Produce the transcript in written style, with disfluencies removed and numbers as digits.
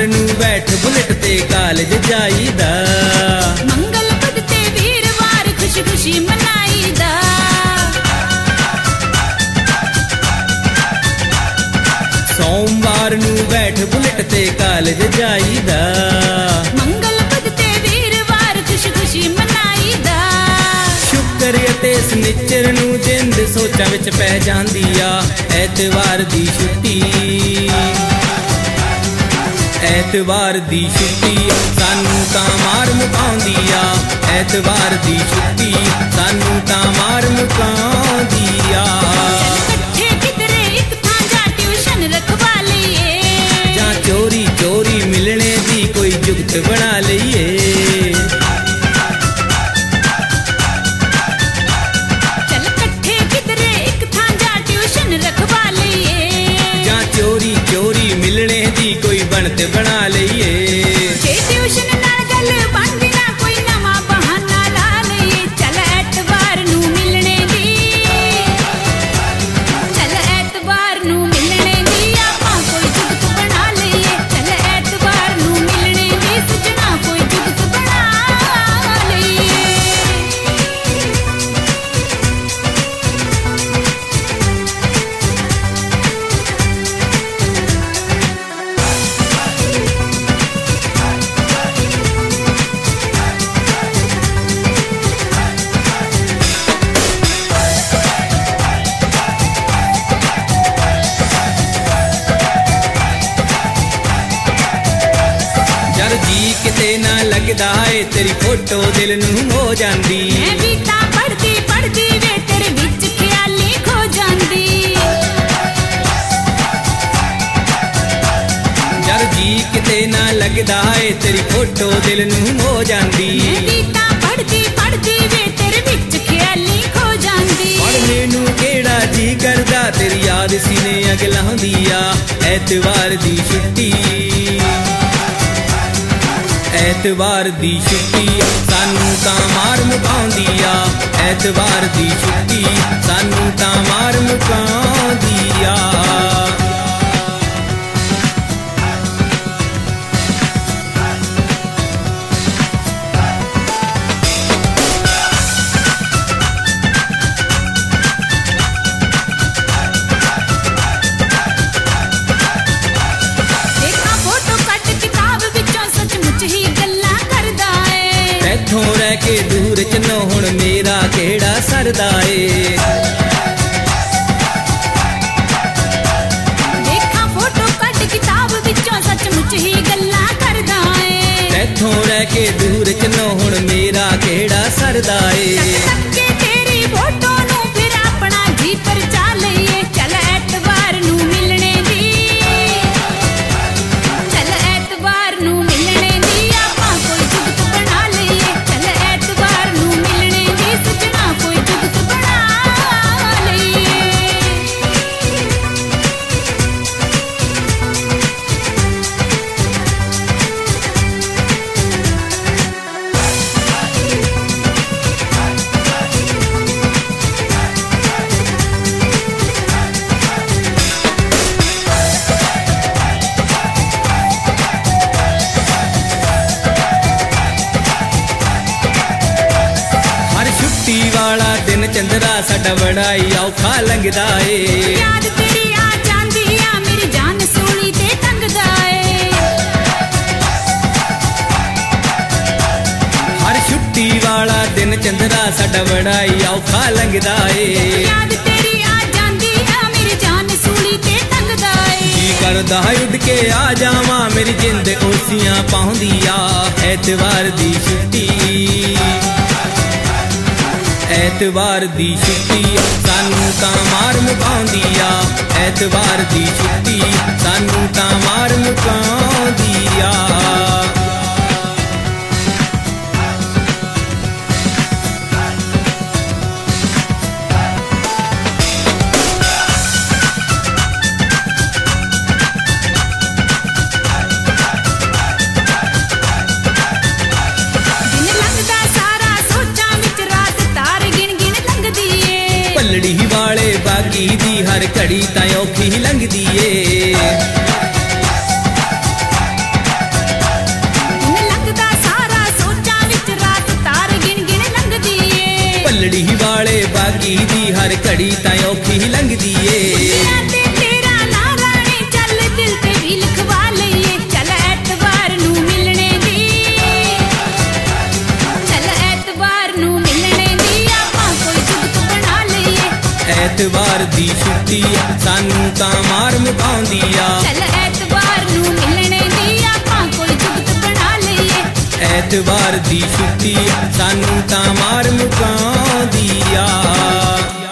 ਨੂੰ ਬੈਠ ਬੁਲਟ ਤੇ ਕਾਲਜ ਜਾਈਦਾ। ਮੰਗਲ ਬੁੱਧ ਤੇ ਵੀਰਵਾਰ ਖੁਸ਼ੀ ਖੁਸ਼ੀ ਮਨਾਈਦਾ। ਸੋਮਵਾਰ ਨੂੰ ਬੈਠ ਬੁਲਟ ਤੇ ਕਾਲਜ ਜਾਈਦਾ। ਮੰਗਲ ਬੁੱਧ ਤੇ ਵੀਰਵਾਰ ਖੁਸ਼ੀ ਖੁਸ਼ੀ ਮਨਾਈਦਾ। ਸ਼ੁੱਕਰ ਅਤੇ ਸ਼ਨੀਚਰ ਨੂੰ ਜਿੰਦ ਸੋਚਾਂ ਵਿੱਚ ਪੈ ਜਾਂਦੀ ਆ। ਐਤਵਾਰ ਦੀ ਛੁੱਟੀ, ਐਤਵਾਰ ਦੀ ਛੁੱਟੀ ਸਾਨੂੰ ਤਾਂ ਮਾਰ ਮੁਕਾਉਂਦੀ ਆ। ਐਤਵਾਰ ਦੀ ਛੁੱਟੀ ਸਾਨੂੰ ਤਾਂ ਮਾਰ ਮੁਕਾਉਂਦੀ ਆ। ਇਕੱਠੇ ਕਿਧਰੇ ਇੱਕ ਥਾਂ ਜਾ ਟਿਊਸ਼ਨ ਰਖਵਾ ਲਈਏ। ਜਾਂ ਚੋਰੀ ਚੋਰੀ ਮਿਲਣੇ ਦੀ ਕੋਈ ਜੁਗਤ ਬਣਾ ਲਈਏ। ਚੱਲ ਇਕੱਠੇ ਕਿਧਰੇ ਇੱਕ ਥਾਂ ਜਾ ਟਿਊਸ਼ਨ ਰਖਵਾ ਲਈਏ। ਜਾਂ ਚੋਰੀ ਚੋਰੀ ਮਿਲਣੇ ਦੀ ਕੋਈ ਬਣਤ ਬਣਾ ਲਈਏ। ਜੇ ਟਿਊਸ਼ਨ ਨਾਲ ਗੱਲ ਬਣਦੀ ਨਾ ਕੋਈ ਨਵਾਂ ਬਹਾਨਾ ਲਾ ਲਈਏ। ਚੱਲ ਐਤਵਾਰ ਨੂੰ ਮਿਲਣੇ ਦੀ, ਚੱਲ ਐਤਵਾਰ ਨੂੰ ਮਿਲਣੇ ਦੀ ਆਪਾਂ ਕੋਈ ਜੁਗਤ ਬਣਾ ਲਈਏ। ਚੱਲ ਐਤਵਾਰ ਨੂੰ ਮਿਲਣੇ ਦੀ ਸਜਣਾ ਕੋਈ ਜੁਗਤ ਬਣਾ ਲਈਏ। ਜਦ ਜੀ ਕਿਤੇ ਨਾ ਲੱਗਦਾ ਏ ਤੇਰੀ ਫੋਟੋ ਦਿਲ ਨੂੰ ਹੋ ਜਾਂਦੀ। ਮੈਂ ਵੀ ਤਾਂ ਪੜ੍ਹਦੀ ਪੜ੍ਹਦੀ ਵੇ ਤੇਰੇ ਵਿੱਚ ਖਿਆਲੀ ਖੋ ਜਾਂਦੀ। ਜਦ ਜੀ ਕਿਤੇ ਨਾ ਲੱਗਦਾ ਏ ਤੇਰੀ ਫੋਟੋ ਦਿਲ ਨੂੰ ਹੋ ਜਾਂਦੀ। ਮੈਂ ਵੀ ਤਾਂ ਪੜ੍ਹਦੀ ਪੜ੍ਹਦੀ ਵੇ ਤੇਰੇ ਵਿੱਚ ਖਿਆਲੀ ਖੋ ਜਾਂਦੀ। ਪੜ੍ਹਨੇ ਨੂੰ ਕਿਹੜਾ ਜੀ ਕਰਦਾ ਤੇਰੀ ਯਾਦ ਸੀਨੇ ਅਗ ਲਾਉਂਦੀ ਆ। ਐਤਵਾਰ ਦੀ ਛੁੱਟੀ, ਐਤਵਾਰ ਦੀ ਛੁੱਟੀ ਸਾਨੂੰ ਤਾਂ ਮਾਰ ਮੁਕਾਉਂਦੀ ਆ। ਐਤਵਾਰ ਦੀ ਛੁੱਟੀ ਸਾਨੂੰ ਤਾਂ ਮਾਰ ਮੁਕਾਉਂਦੀ ਆ। ਦੇਖਾਂ ਫੋਟੋ ਕੱਢ ਕਿਤਾਬ ਵਿੱਚੋਂ ਸੱਚਮੁੱਚ ਹੀ ਗੱਲਾਂ ਕਰਦਾ ਏ। ਇੱਥੋਂ ਰਹਿ ਕੇ ਦੂਰ ਚ ਨਾ ਹੁਣ ਮੇਰਾ ਕਿਹੜਾ ਸਰਦਾ ਏ। ਦੇਖਾਂ ਫੋਟੋ ਕੱਢ ਕਿਤਾਬ ਵਿੱਚੋਂ ਸੱਚਮੁੱਚ ਹੀ ਗੱਲਾਂ ਕਰਦਾ ਏ। ਇੱਥੋਂ ਰਹਿ ਕੇ ਦੂਰ ਚ ਨਾ ਹੁਣ ਮੇਰਾ ਕਿਹੜਾ ਸਰਦਾ ਏ। ਤੱਕ ਕੇ ਤੇਰੀ ਫੋਟੋ ਨੂੰ ਫਿਰ ਆਪਣਾ ਜੀ ਪਰਚਾ ਲਈਏ। ਚੱਲ ਐਤਵਾਰ ਨੂੰ ਮਿਲਣੇ ਦੀ, ਚੱਲ ਐਤਵਾਰ ਨੂੰ ਮਿਲਣੇ ਦੀ ਆਪਾਂ ਕੋਈ ਜੁਗਤ ਬਣਾ ਲਈਏ। ਚੱਲ ਐਤਵਾਰ ਨੂੰ ਮਿਲਣੇ ਦੀ ਸਜਣਾ ਕੋਈ ਜੁਗਤ ਬਣਾ ਲਈਏ। ਹਰ ਛੁੱਟੀ ਵਾਲਾ ਦਿਨ ਚੰਦਰਾ ਸਾਡਾ ਬੜਾ ਹੀ ਔਖਾ ਲੰਘਦਾ ਏ। ਯਾਦ ਤੇਰੀ ਆ ਜਾਂਦੀ ਆ ਮੇਰੀ ਜਾਨ ਸੂਲੀ ਤੇ ਟੰਗਦਾ ਏ। ਹਰ ਛੁੱਟੀ ਵਾਲਾ ਦਿਨ ਚੰਦਰਾ ਸਾਡਾ ਬੜਾ ਹੀ ਔਖਾ ਲੰਘਦਾ ਏ। ਯਾਦ ਤੇਰੀ ਆ ਜਾਂਦੀ ਆ ਮੇਰੀ ਜਾਨ ਸੂਲੀ ਤੇ ਟੰਗਦਾ ਏ। ਕੀ ਕਰਦਾ ਉੱਡ ਕੇ ਆ ਜਾਵਾਂ ਮੇਰੀ ਜਿੰਦ ਓਸੀਆਂ ਪਾਉਂਦੀ ਆ। ਐਤਵਾਰ ਦੀ ਛੁੱਟੀ, ਐਤਵਾਰ ਦੀ ਛੁੱਟੀ ਸਾਨੂੰ ਤਾਂ ਮਾਰ ਮੁਕਾਉਂਦੀ ਆ। ਐਤਵਾਰ ਦੀ ਛੁੱਟੀ ਸਾਨੂੰ ਤਾਂ ਮਾਰ ਮੁਕਾਉਂਦੀ ਆ। ਦਿਨ ਲੰਘਦਾ ਸਾਰਾ ਸੋਚਾਂ ਵਿੱਚ ਰਾਤ ਤਾਰ ਗਿਣ ਗਿਣ ਲੰਘਦੀ ਏ। ਪੱਲੜੀ ਵਾਲੇ ਬਾਗੀ ਦੀ ਹਰ ਘੜੀ ਤਾਂ ਔਖੀ ਲੰਘਦੀ ਏ। ਸਾਨੂੰ ਤਾਂ ਮਾਰ ਮੁਕਾਉਂਦੀ ਆ। ਚੱਲ ਐਤਵਾਰ ਨੂੰ ਮਿਲਣੇ ਦੀ ਆਪਾਂ ਕੋਈ ਜੁਗਤ ਬਣਾ ਲਈਏ। ਐਤਵਾਰ ਦੀ ਛੁੱਟੀ ਸਾਨੂੰ ਤਾਂ ਮਾਰ ਮੁਕਾਉਂਦੀ ਆ।